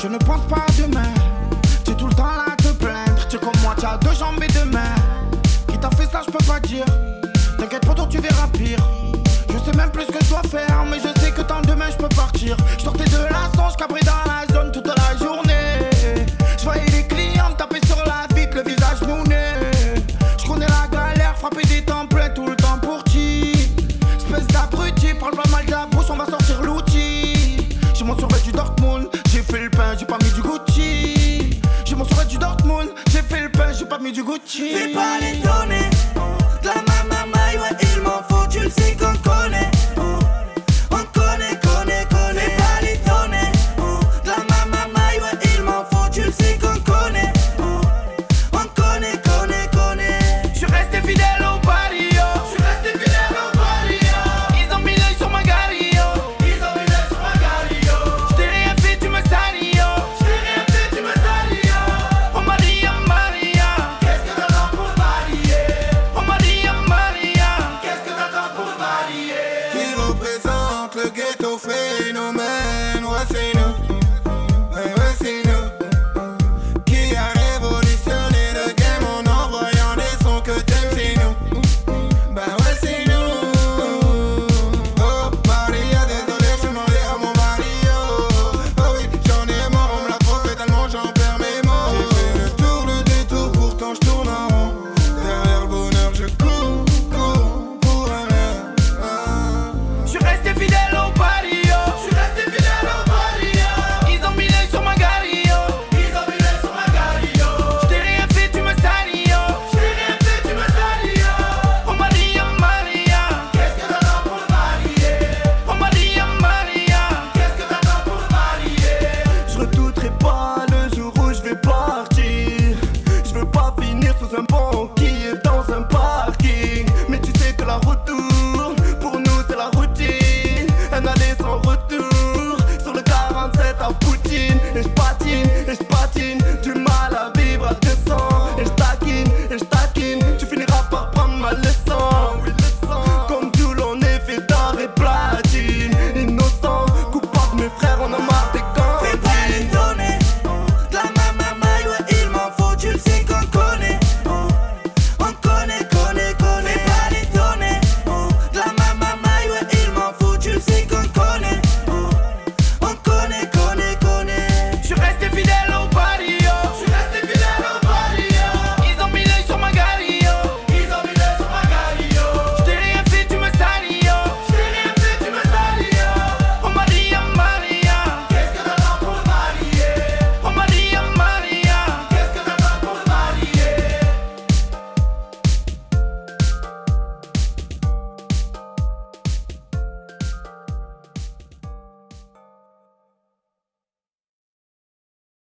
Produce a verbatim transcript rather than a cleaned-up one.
Je ne pense pas à demain. T'es tout le temps là à te plaindre. T'es comme moi, t'as deux jambes et deux mains. Qui t'a fait ça, je peux pas dire. T'inquiète pas, toi tu verras pire. Je sais même plus ce que je dois faire, mais je sais que tant demain je peux partir. Je sortais de la songe, cabri dans la zone toute la journée. Je voyais les clients me taper sur la vitre, le visage mouné. Je connais la galère, frapper des temps pleins tout le temps pour qui. Espèce d'abruti, parle pas mal de la bouche, on va sortir l'outil. J'ai mon survêt du Dortmund, j'ai fait le pain, j'ai pas mis du Gucci. J'ai mon survêt du Dortmund, j'ai fait le pain, j'ai pas mis du Gucci. Fais pas les